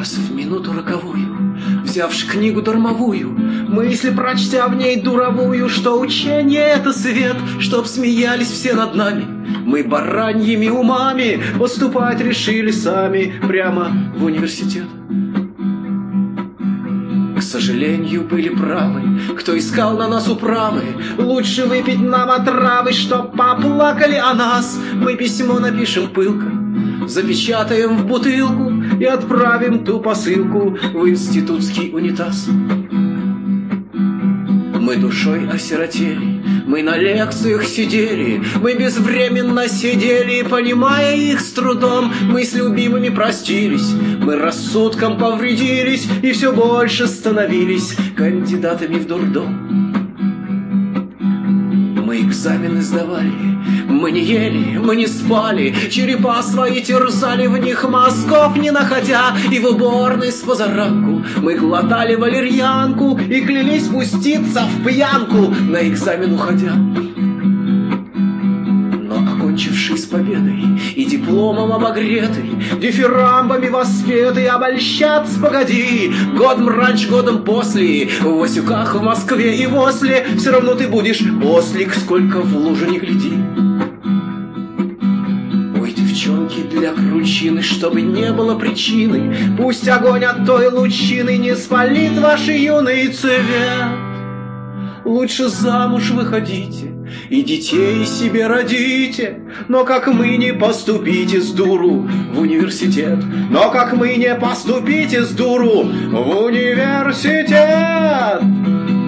раз в минуту роковую, взявши книгу дармовую, мысли прочтя в ней дуровую, что учение — это свет, чтоб смеялись все над нами, мы бараньими умами поступать решили сами прямо в университет. К сожалению, были правы, кто искал на нас управы. Лучше выпить нам отравы, чтоб поплакали о нас. Мы письмо напишем пылко, запечатаем в бутылку и отправим ту посылку в институтский унитаз. Мы душой осиротели, мы на лекциях сидели, мы безвременно сидели, понимая их с трудом. Мы с любимыми простились, мы рассудком повредились и все больше становились кандидатами в дурдом. Мы экзамены сдавали, мы не ели, мы не спали, черепа свои терзали, в них мозгов не находя, и в уборной с позаранку мы глотали валерьянку и клялись пуститься в пьянку на экзамен уходя. Но окончивший с победой и дипломом обогретый, дифирамбами воспетый, обольщаться погоди, годом раньше, годом после, в Васюках, в Москве и в Осле все равно ты будешь ослик, сколько в лужу не гляди. Ой, девчонки, для кручины, чтобы не было причины, пусть огонь от той лучины не спалит ваш юный цвет. Лучше замуж выходите и детей себе родите, но как мы не поступите с дуру в университет, но как мы не поступите с дуру в университет.